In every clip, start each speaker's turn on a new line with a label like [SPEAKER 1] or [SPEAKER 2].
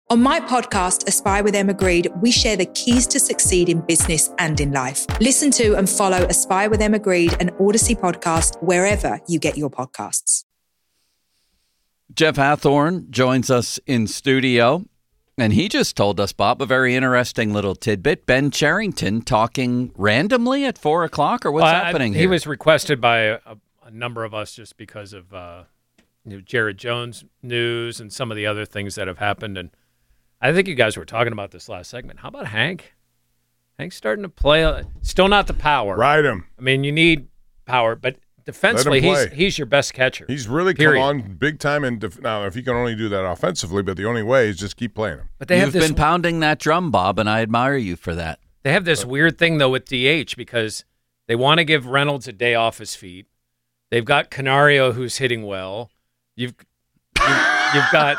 [SPEAKER 1] On my podcast, Aspire with Emma Greed, we share the keys to succeed in business and in life. Listen to and follow Aspire with Emma Greed, an Odyssey podcast, wherever you get your podcasts.
[SPEAKER 2] Jeff Hathhorn joins us in studio, and he just told us, Bob, a very interesting little tidbit. Ben Cherington talking randomly at 4 o'clock, or what's happening here?
[SPEAKER 3] He was requested by a number of us just because of Jared Jones news and some of the other things that have happened, and I think you guys were talking about this last segment. How about Hank? Hank's starting to play. Still not the power.
[SPEAKER 4] Ride him.
[SPEAKER 3] I mean, you need power, but defensively, he's your best catcher.
[SPEAKER 4] He's really come on big time. Now, if he can only do that offensively, but the only way is just keep playing him.
[SPEAKER 3] But you've
[SPEAKER 2] been pounding that drum, Bob, and I admire you for that.
[SPEAKER 3] They have this weird thing, though, with DH because they want to give Reynolds a day off his feet. They've got Canario, who's hitting well. You've got...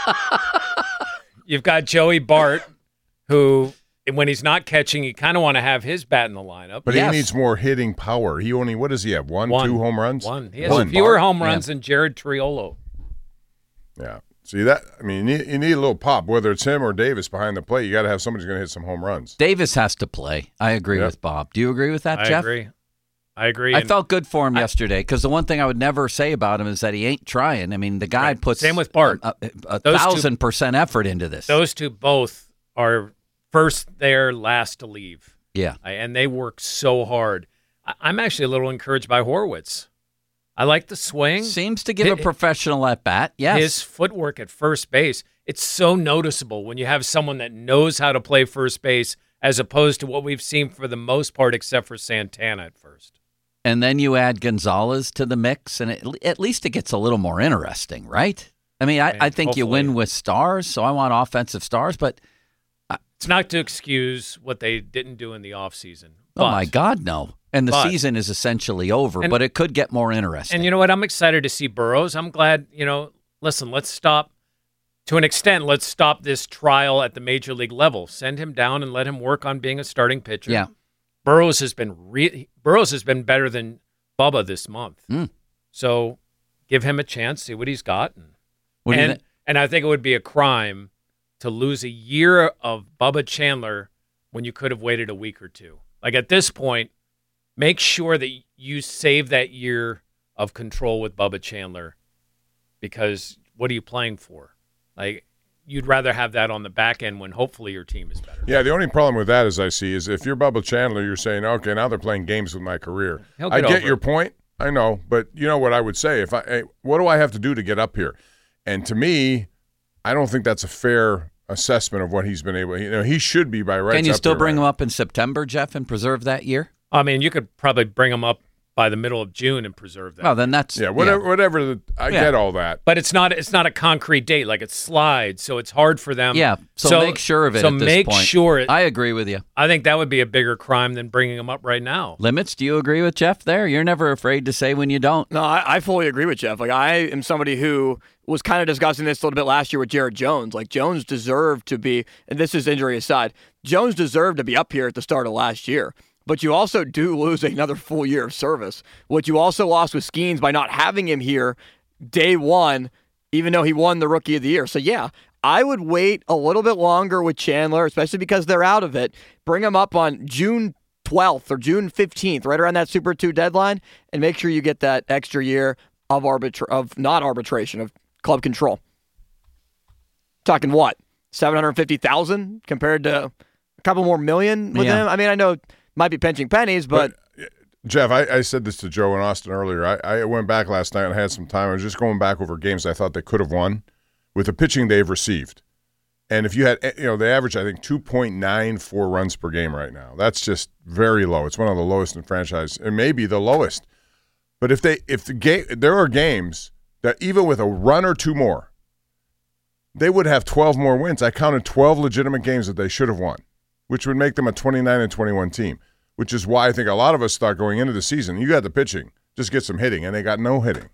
[SPEAKER 3] You've got Joey Bart, who, when he's not catching, you kind of want to have his bat in the lineup.
[SPEAKER 4] But he needs more hitting power. What does he have? One, 2 home runs?
[SPEAKER 3] One. He has fewer home runs than Jared Triolo.
[SPEAKER 4] Yeah. See, you need a little pop, whether it's him or Davis behind the plate. You got to have somebody who's going to hit some home runs.
[SPEAKER 2] Davis has to play. I agree with Bob. Do you agree with that, Jeff?
[SPEAKER 3] I agree.
[SPEAKER 2] I felt good for him yesterday because the one thing I would never say about him is that he ain't trying. I mean, the guy puts
[SPEAKER 3] same with Bart.
[SPEAKER 2] a 1,000% effort into this.
[SPEAKER 3] Those two both are first there, last to leave.
[SPEAKER 2] Yeah.
[SPEAKER 3] And they work so hard. I'm actually a little encouraged by Horwitz. I like the swing.
[SPEAKER 2] Seems to give a professional at bat, yes.
[SPEAKER 3] His footwork at first base, it's so noticeable when you have someone that knows how to play first base as opposed to what we've seen for the most part except for Santana at first.
[SPEAKER 2] And then you add Gonzalez to the mix, and at least it gets a little more interesting, right? I mean, I think you win with stars, so I want offensive stars, but...
[SPEAKER 3] It's not to excuse what they didn't do in the offseason.
[SPEAKER 2] Oh, my God, no. And the season is essentially over, but it could get more interesting.
[SPEAKER 3] And you know what? I'm excited to see Burrows. I'm glad, listen, let's stop this trial at the major league level. Send him down and let him work on being a starting pitcher.
[SPEAKER 2] Yeah.
[SPEAKER 3] Burrows has been better than Bubba this month. So give him a chance, see what he's got. And I think it would be a crime to lose a year of Bubba Chandler when you could have waited a week or two. Like at this point, make sure that you save that year of control with Bubba Chandler because what are you playing for? Like, you'd rather have that on the back end when hopefully your team is better.
[SPEAKER 4] Yeah, the only problem with that, as I see, is if you're Bubba Chandler, you're saying, okay, now they're playing games with my career. I get your point. I know. But you know what I would say? What do I have to do to get up here? And to me, I don't think that's a fair assessment of what he's been able to. He should be by rights.
[SPEAKER 2] Can you still bring him up in September, Jeff, and preserve that year?
[SPEAKER 3] I mean, you could probably bring him up by the middle of June and preserve that.
[SPEAKER 2] Well, then that's
[SPEAKER 4] whatever. I get all that,
[SPEAKER 3] but it's not a concrete date. Like it slides, so it's hard for them.
[SPEAKER 2] Yeah, so make sure of it.
[SPEAKER 3] So
[SPEAKER 2] at this
[SPEAKER 3] make
[SPEAKER 2] point.
[SPEAKER 3] sure.
[SPEAKER 2] I agree with you.
[SPEAKER 3] I think that would be a bigger crime than bringing him up right now.
[SPEAKER 2] Limits? Do you agree with Jeff there? You're never afraid to say when you don't.
[SPEAKER 5] No, I fully agree with Jeff. Like I am somebody who was kind of discussing this a little bit last year with Jared Jones. Like Jones deserved to be, and this is injury aside, Jones deserved to be up here at the start of last year. But you also do lose another full year of service. What you also lost with Skeens by not having him here day one, even though he won the Rookie of the Year. So, yeah, I would wait a little bit longer with Chandler, especially because they're out of it. Bring him up on June 12th or June 15th, right around that Super 2 deadline, and make sure you get that extra year of of club control. Talking what? $750,000 compared to a couple more million with him? I mean, I know... Might be pinching pennies, but
[SPEAKER 4] Jeff, I said this to Joe and Austin earlier. I went back last night and had some time. I was just going back over games I thought they could have won with the pitching they've received. And if you had, they average, I think, 2.94 runs per game right now. That's just very low. It's one of the lowest in franchise. It may be the lowest. But there are games that even with a run or two more, they would have 12 more wins. I counted 12 legitimate games that they should have won, which would make them a 29-21 team, which is why I think a lot of us thought going into the season, you got the pitching, just get some hitting, and they got no hitting.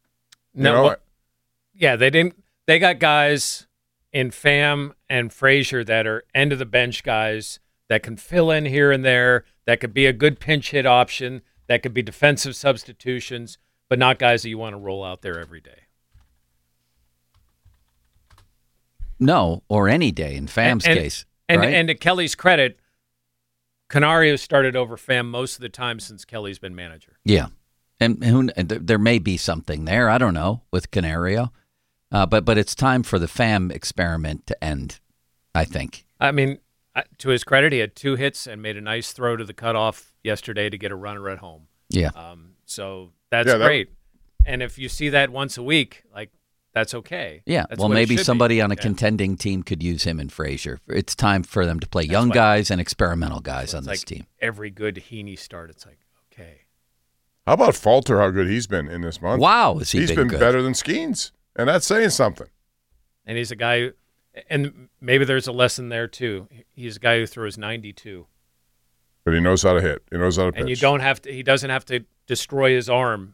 [SPEAKER 3] They didn't. They got guys in Pham and Frazier that are end-of-the-bench guys that can fill in here and there, that could be a good pinch hit option, that could be defensive substitutions, but not guys that you want to roll out there every day.
[SPEAKER 2] No, or any day in Fam's case.
[SPEAKER 3] And,
[SPEAKER 2] right?
[SPEAKER 3] and to Kelly's credit, Canario started over Pham most of the time since Kelly's been manager.
[SPEAKER 2] Yeah. And there may be something there. I don't know with Canario. But it's time for the Pham experiment to end, I think.
[SPEAKER 3] I mean, to his credit, he had 2 hits and made a nice throw to the cutoff yesterday to get a runner at home.
[SPEAKER 2] Yeah.
[SPEAKER 3] So that's great. And if you see that once a week, like, that's okay.
[SPEAKER 2] Yeah.
[SPEAKER 3] That's
[SPEAKER 2] well, maybe somebody on a contending team could use him and Frazier. It's time for them to play young guys and experimental guys on this team.
[SPEAKER 3] Every good Heaney start, it's like, okay.
[SPEAKER 4] How about Falter, how good he's been in this month?
[SPEAKER 2] Wow, he's been
[SPEAKER 4] good. Better than Skeens, and that's saying something.
[SPEAKER 3] And he's a guy, and maybe there's a lesson there, too. He's a guy who throws 92.
[SPEAKER 4] But he knows how to hit. He knows how to pitch.
[SPEAKER 3] And he doesn't have to destroy his arm.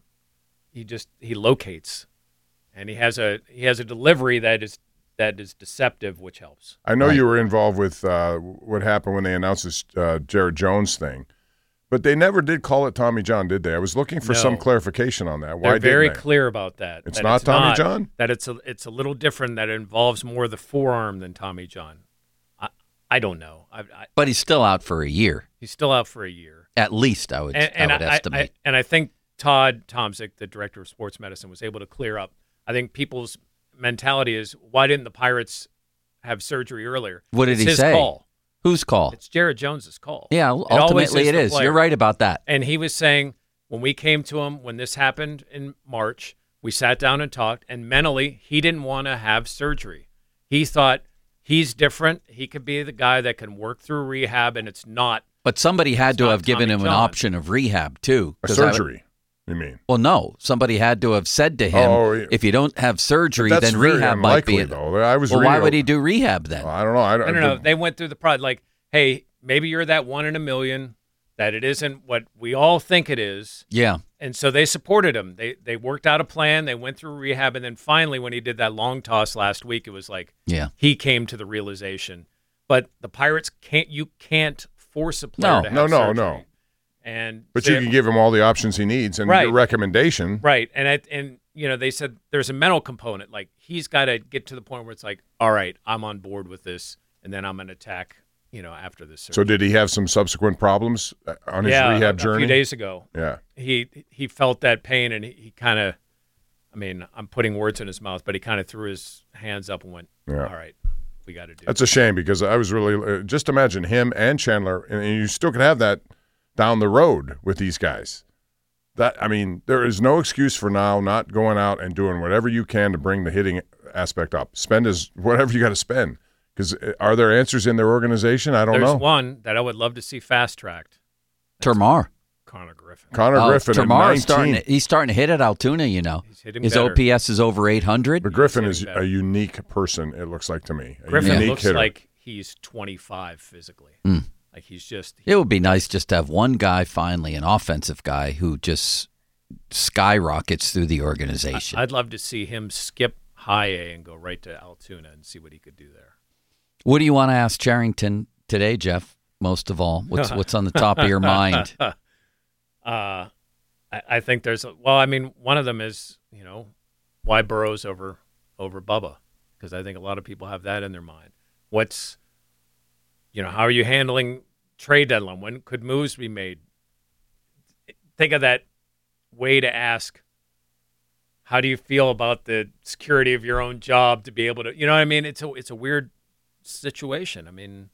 [SPEAKER 3] He locates. And he has a delivery that is deceptive, which helps.
[SPEAKER 4] I know you were involved with what happened when they announced this Jared Jones thing, but they never did call it Tommy John, did they? I was looking for some clarification on that. Why
[SPEAKER 3] They're very
[SPEAKER 4] didn't they?
[SPEAKER 3] clear about that.
[SPEAKER 4] It's not Tommy John?
[SPEAKER 3] That it's a little different. That it involves more the forearm than Tommy John. I don't know.
[SPEAKER 2] But he's still out for a year.
[SPEAKER 3] He's still out for a year.
[SPEAKER 2] At least, I would estimate.
[SPEAKER 3] And I think Todd Tomczyk, the director of sports medicine, was able to clear up. I think people's mentality is, why didn't the Pirates have surgery earlier?
[SPEAKER 2] What did he say?
[SPEAKER 3] Call.
[SPEAKER 2] Whose call?
[SPEAKER 3] It's Jared Jones's call.
[SPEAKER 2] Yeah, ultimately it is. You're right about that.
[SPEAKER 3] And he was saying, when we came to him, when this happened in March, we sat down and talked, and mentally, he didn't want to have surgery. He thought he's different. He could be the guy that can work through rehab, and it's not.
[SPEAKER 2] But somebody had to have given him an option of rehab, too.
[SPEAKER 4] A surgery. You mean?
[SPEAKER 2] Well, no. Somebody had to have said to him, if you don't have surgery, then rehab might be it.
[SPEAKER 4] Though.
[SPEAKER 2] Why would he do rehab then?
[SPEAKER 4] Well, I don't know. I
[SPEAKER 3] don't know. They went through the prod like, hey, maybe you're that 1 in a million, that it isn't what we all think it is.
[SPEAKER 2] Yeah.
[SPEAKER 3] And so they supported him. They worked out a plan. They went through rehab. And then finally, when he did that long toss last week, it was like he came to the realization. But the Pirates can't force a player to have surgery.
[SPEAKER 4] No. But
[SPEAKER 3] so
[SPEAKER 4] you can give him all the options he needs and your recommendation.
[SPEAKER 3] Right. And they said there's a mental component. Like, he's got to get to the point where it's like, all right, I'm on board with this, and then I'm going to attack, after this surgery.
[SPEAKER 4] So did he have some subsequent problems on his rehab journey?
[SPEAKER 3] A few days ago.
[SPEAKER 4] Yeah.
[SPEAKER 3] He felt that pain, and he kind of, I'm putting words in his mouth, but he kind of threw his hands up and went, all right, we got to do it.
[SPEAKER 4] That's a shame, because I was really just imagine him and Chandler, and you still could have that down the road with these guys. There is no excuse for now not going out and doing whatever you can to bring the hitting aspect up. Spend whatever you got to spend. Because are there answers in their organization? I don't know.
[SPEAKER 3] There's one that I would love to see fast-tracked.
[SPEAKER 2] Termarr.
[SPEAKER 3] Connor Griffin.
[SPEAKER 2] Termarr he's starting to hit at Altoona,
[SPEAKER 3] He's hitting
[SPEAKER 2] His
[SPEAKER 3] better.
[SPEAKER 2] OPS is over 800.
[SPEAKER 4] But Griffin is a unique person, it looks like to me.
[SPEAKER 3] Griffin
[SPEAKER 4] unique
[SPEAKER 3] looks
[SPEAKER 4] hitter.
[SPEAKER 3] like he's 25 physically. Like, he's just...
[SPEAKER 2] It would be nice just to have one guy, finally, an offensive guy, who just skyrockets through the organization.
[SPEAKER 3] I'd love to see him skip high A and go right to Altoona and see what he could do there.
[SPEAKER 2] What do you want to ask Charrington today, Jeff, most of all? What's on the top of your mind?
[SPEAKER 3] I think there's... one of them is, why Burrows over Bubba? Because I think a lot of people have that in their mind. How are you handling trade deadline? When could moves be made? Think of that way to ask, how do you feel about the security of your own job to be able to, It's a weird situation.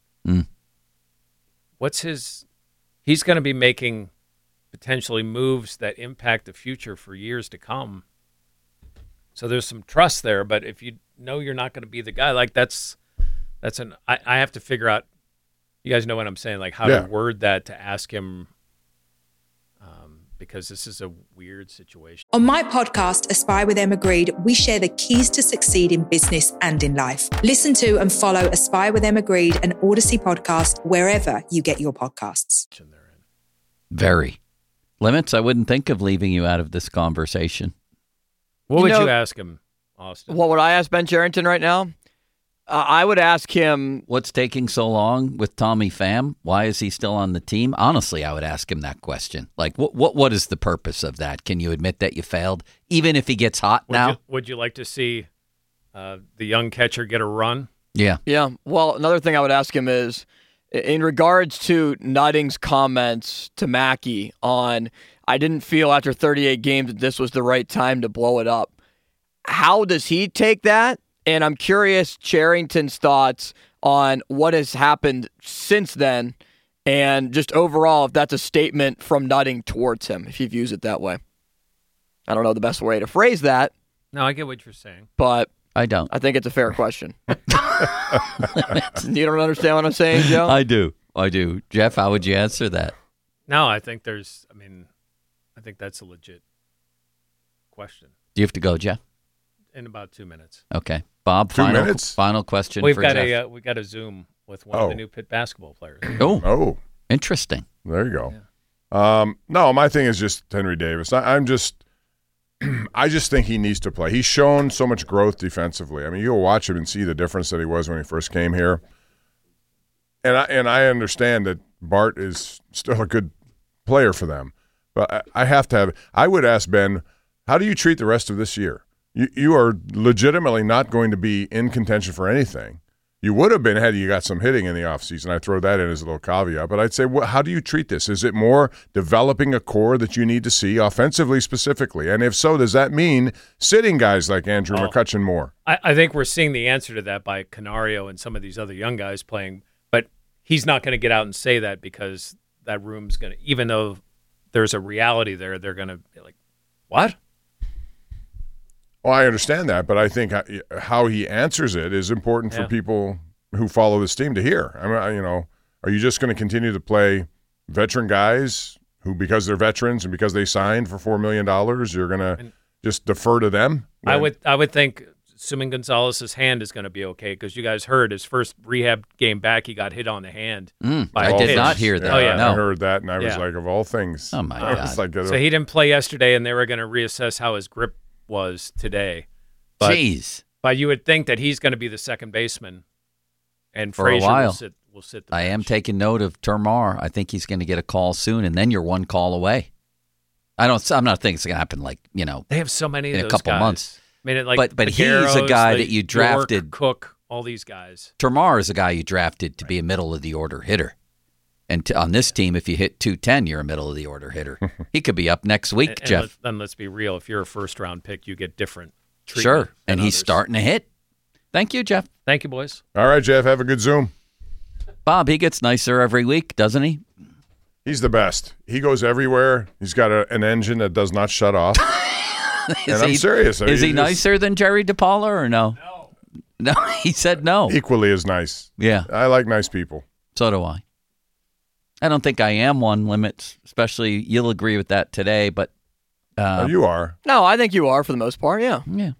[SPEAKER 3] He's going to be making potentially moves that impact the future for years to come. So there's some trust there, but if you know you're not going to be the guy, like I have to figure out. You guys know what I'm saying, like how to word that to ask him, because this is a weird situation.
[SPEAKER 1] On my podcast, Aspire with Emma Grede, we share the keys to succeed in business and in life. Listen to and follow Aspire with Emma Grede, an Odyssey podcast, wherever you get your podcasts.
[SPEAKER 2] Very. Limits, I wouldn't think of leaving you out of this conversation.
[SPEAKER 3] What would you ask him, Austin?
[SPEAKER 5] What would I ask Ben Cherington right now? I would ask him...
[SPEAKER 2] What's taking so long with Tommy Pham? Why is he still on the team? Honestly, I would ask him that question. Like, what is the purpose of that? Can you admit that you failed? Even if he gets hot now?
[SPEAKER 3] Would you like to see the young catcher get a run?
[SPEAKER 2] Yeah.
[SPEAKER 5] Yeah. Well, another thing I would ask him is, in regards to Nutting's comments to Mackey on, I didn't feel after 38 games that this was the right time to blow it up. How does he take that? And I'm curious Cherington's thoughts on what has happened since then, and just overall, if that's a statement from Nutting towards him, if he views it that way. I don't know the best way to phrase that.
[SPEAKER 3] No, I get what you're saying.
[SPEAKER 5] But
[SPEAKER 2] I don't.
[SPEAKER 5] I think it's a fair question. You don't understand what I'm saying, Joe?
[SPEAKER 2] I do. Jeff, how would you answer that?
[SPEAKER 3] No, I think I think that's a legit question.
[SPEAKER 2] Do you have to go, Jeff?
[SPEAKER 3] In about 2 minutes.
[SPEAKER 2] Okay. Bob,
[SPEAKER 4] 2 minutes?
[SPEAKER 2] Final question
[SPEAKER 3] We've
[SPEAKER 2] for
[SPEAKER 3] got
[SPEAKER 2] Jeff.
[SPEAKER 3] we got a Zoom with one of the new Pitt basketball players.
[SPEAKER 2] Oh, interesting.
[SPEAKER 4] There you go. No, my thing is just Henry Davis. I just think he needs to play. He's shown so much growth defensively. I mean, you'll watch him and see the difference that he was when he first came here. And I understand that Bart is still a good player for them. But I would ask Ben, how do you treat the rest of this year? You are legitimately not going to be in contention for anything. You would have been had you got some hitting in the offseason. I throw that in as a little caveat. But I'd say, how do you treat this? Is it more developing a core that you need to see offensively specifically? And if so, does that mean sitting guys like Andrew McCutchen more?
[SPEAKER 3] I think we're seeing the answer to that by Canario and some of these other young guys playing. But he's not going to get out and say that because that room's going to, even though there's a reality there, they're going to be like, what?
[SPEAKER 4] Well, I understand that, but I think how he answers it is important for people who follow this team to hear. I mean, are you just going to continue to play veteran guys who, because they're veterans and because they signed for $4 million, you're going to just defer to them?
[SPEAKER 3] I would think, assuming Gonzalez's hand is going to be okay, because you guys heard his first rehab game back, he got hit on the hand.
[SPEAKER 2] I did not hear that.
[SPEAKER 4] I heard that, and I was like, of all things.
[SPEAKER 2] Oh, my God.
[SPEAKER 3] So he didn't play yesterday, and they were going to reassess how his grip was today.
[SPEAKER 2] Jeez.
[SPEAKER 3] But you would think that he's going to be the second baseman, and
[SPEAKER 2] for
[SPEAKER 3] Frazier
[SPEAKER 2] a while.
[SPEAKER 3] will sit the
[SPEAKER 2] I
[SPEAKER 3] bench.
[SPEAKER 2] am taking note of Termar. I think he's going to get a call soon, and then you're one call away. I'm not thinking it's going to happen
[SPEAKER 3] they have so many
[SPEAKER 2] in
[SPEAKER 3] of
[SPEAKER 2] a
[SPEAKER 3] those
[SPEAKER 2] couple
[SPEAKER 3] guys.
[SPEAKER 2] months.
[SPEAKER 3] I mean, like
[SPEAKER 2] but he's a guy that you drafted.
[SPEAKER 3] York, Cook, all these guys.
[SPEAKER 2] Termar is a guy you drafted to be a middle of the order hitter. And on this team, if you hit 210, you're a middle of the order hitter. He could be up next week, Jeff.
[SPEAKER 3] Then let's be real. If you're a first round pick, you get different treatment.
[SPEAKER 2] Sure. And he's
[SPEAKER 3] others.
[SPEAKER 2] starting to hit. Thank you, Jeff.
[SPEAKER 3] Thank you, boys.
[SPEAKER 4] All right, Jeff, have a good Zoom.
[SPEAKER 2] Bob, he gets nicer every week, doesn't he?
[SPEAKER 4] He's the best. He goes everywhere. He's got an engine that does not shut off. I'm serious.
[SPEAKER 2] Is he nicer than Jerry DePaula or no? No, he said no.
[SPEAKER 4] Equally as nice.
[SPEAKER 2] Yeah.
[SPEAKER 4] I like nice people.
[SPEAKER 2] So do I. I don't think I am one limit, especially you'll agree with that today, but
[SPEAKER 4] you are.
[SPEAKER 5] No, I think you are for the most part, yeah.
[SPEAKER 2] Yeah.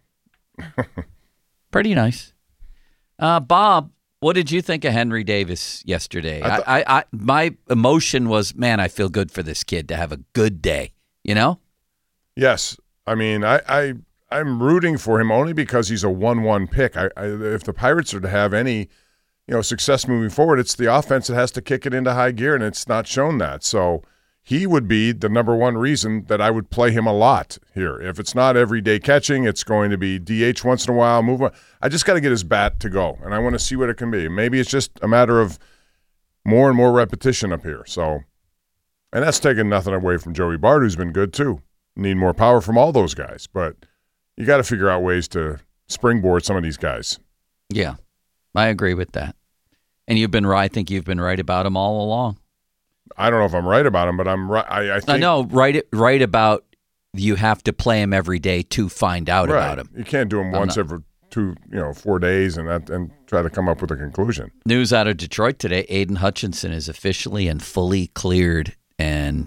[SPEAKER 2] Pretty nice. Bob, what did you think of Henry Davis yesterday? My emotion was, man, I feel good for this kid to have a good day, you know?
[SPEAKER 4] Yes. I mean, I'm rooting for him only because he's a 1-1 pick. If the Pirates are to have any success moving forward, it's the offense that has to kick it into high gear, and it's not shown that. So he would be the number one reason that I would play him a lot here. If it's not everyday catching, it's going to be DH once in a while, move on. I just got to get his bat to go, and I want to see what it can be. Maybe it's just a matter of more and more repetition up here. So, and that's taking nothing away from Joey Bart, who's been good too. Need more power from all those guys, but you got to figure out ways to springboard some of these guys.
[SPEAKER 2] Yeah, I agree with that. And you've been right. I think you've been right about him all along.
[SPEAKER 4] I don't know if I'm right about him, but I'm right. I think,
[SPEAKER 2] know right about you have to play him every day to find out about him.
[SPEAKER 4] You can't do him once every 4 days and try to come up with a conclusion.
[SPEAKER 2] News out of Detroit today: Aiden Hutchinson is officially and fully cleared. And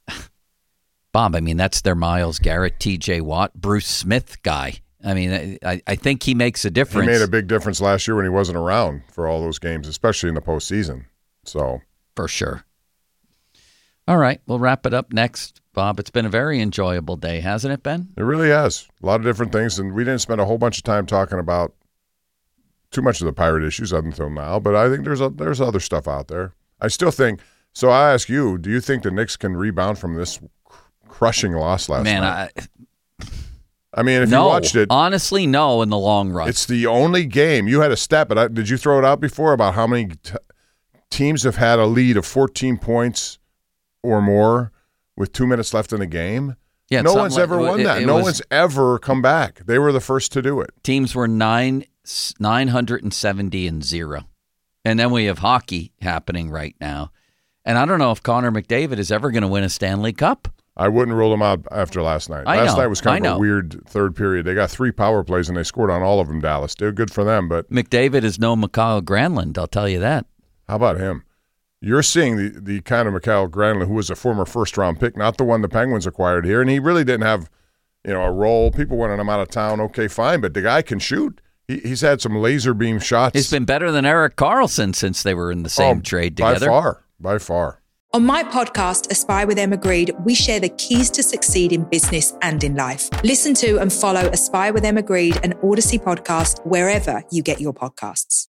[SPEAKER 2] Bob, I mean, that's their Myles Garrett, T.J. Watt, Bruce Smith guy. I mean, I think he makes a difference.
[SPEAKER 4] He made a big difference last year when he wasn't around for all those games, especially in the postseason. So
[SPEAKER 2] for sure. All right, we'll wrap it up next, Bob. It's been a very enjoyable day, hasn't it, Ben?
[SPEAKER 4] It really has. A lot of different things, and we didn't spend a whole bunch of time talking about too much of the Pirate issues up until now, but I think there's other stuff out there. I still think, so I ask you, do you think the Knicks can rebound from this crushing loss last night? I mean, if you watched it.
[SPEAKER 2] Honestly, no, in the long run.
[SPEAKER 4] It's the only game. You had a stat, but did you throw it out before about how many teams have had a lead of 14 points or more with 2 minutes left in the game?
[SPEAKER 2] Yeah,
[SPEAKER 4] no one's ever won that. No one's ever come back. They were the first to do it.
[SPEAKER 2] Teams were 970-0. And then we have hockey happening right now. And I don't know if Connor McDavid is ever going to win a Stanley Cup.
[SPEAKER 4] I wouldn't rule them out after last night. Last night was kind of a weird third period. They got 3 power plays, and they scored on all of them, Dallas. They were good for them. But
[SPEAKER 2] McDavid is no Mikael Granlund, I'll tell you that.
[SPEAKER 4] How about him? You're seeing the kind of Mikael Granlund who was a former first-round pick, not the one the Penguins acquired here, and he really didn't have a role. People wanted him out of town, okay, fine, but the guy can shoot. He's had some laser beam shots.
[SPEAKER 2] He's been better than Erik Karlsson since they were in the same trade together.
[SPEAKER 4] By far.
[SPEAKER 1] On my podcast, Aspire with Em Agreed, we share the keys to succeed in business and in life. Listen to and follow Aspire with Em Agreed, an Odyssey podcast, wherever you get your podcasts.